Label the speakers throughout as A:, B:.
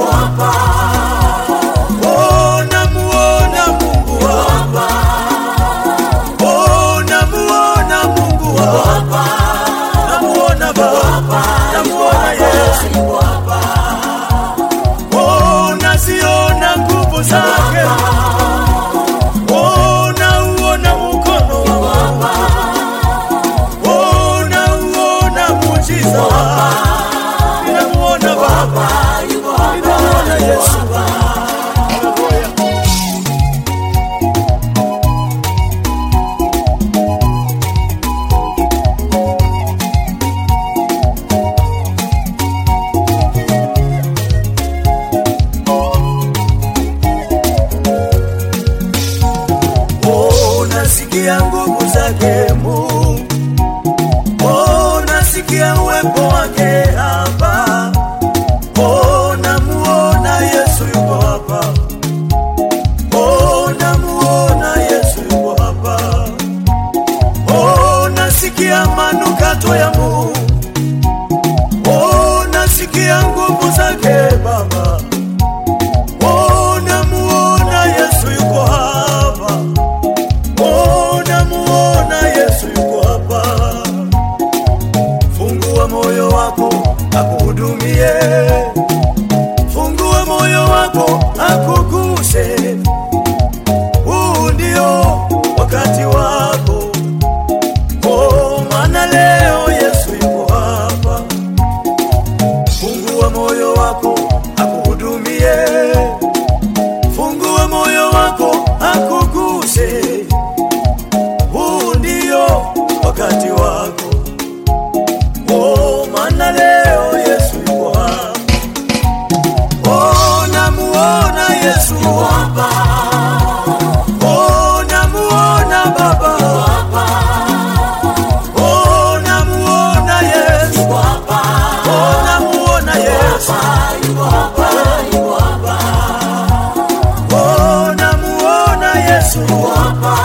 A: hapa.
B: Oh, namuona Mungu hapa. Oh, namuona Mungu hapa. Namuona Baba, namuona Yesu hapa. Oh, naziona nguvu zake. Oh, nauona mkono wake. Oh, nauona muujiza wake. Namuona Baba, namuona Yesu hapa. Nasikia nguvu zake Mungu. Oh, nasikia uwepo wake hapa. Oh, namuona Yesu yuko hapa. Oh, namuona Yesu yuko hapa. Oh, nasikia manukato ya Mungu. Oh, nasikia nguvu zake Baba. Oh, namuona Yesu yuko hapa. Oh, namuona Yesu yuko hapa. Fungua moyo wako akuhudumie. Fungua moyo wako akuguse. Huu ndio wakati wako. Oh, maana leo Yesu yuko hapa. Fungua moyo wako akuhudumie. Fungua moyo wako akuguse. Wakati wako. Oh, maana leo Yesu yuko hapa. Oh, namuona Yesu hapa. Oh, namuona Baba hapa. Oh, namuona Yesu hapa. Oh, namuona Yesu hapa. Oh, namuona Yesu hapa.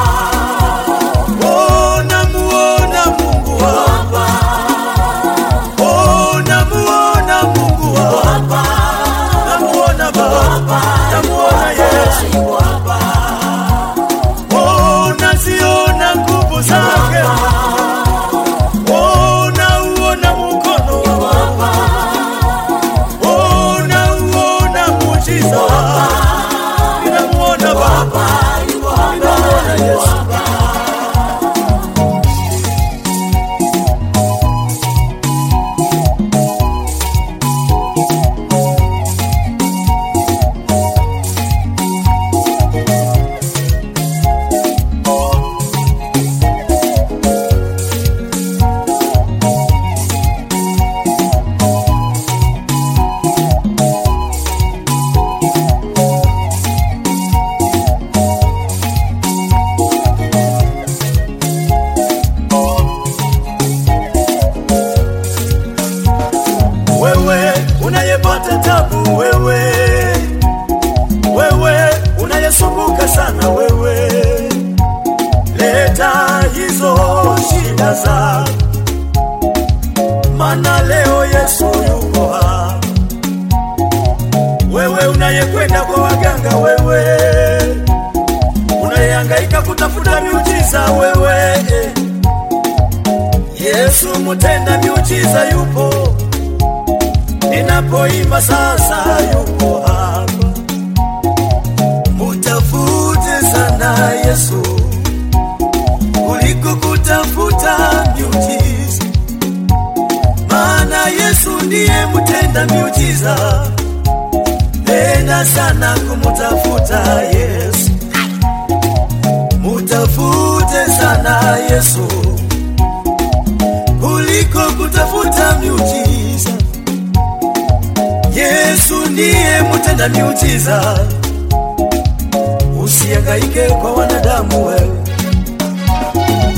B: Namuona Yesu hapa. Oh, naziona nguvu zake. Oh, nauona mkono wake. Oh, nauona muujiza wake. Namuona Baba, namuona Yesu. Wewe unayepata tabu, wewe unayesumbuka sana, wewe leta hizo shida zako, maana leo Yesu yuko hapa. Wewe unayekwenda kwa waganga, wewe unayehangaika kutafuta miujiza, wewe Yesu mtenda miujiza yupo. Ninapoimba sasa yuko hapa. Mutafute sana Yesu kuliko kutafuta miujiza, maana Yesu ndiye mtenda miujiza. Penda sana kumutafuta Yesu. Mutafute sana Yesu kuliko kutafuta miujiza. Yesu ndiye mtenda miujiza. Usihangaike kwa wanadamu wewe.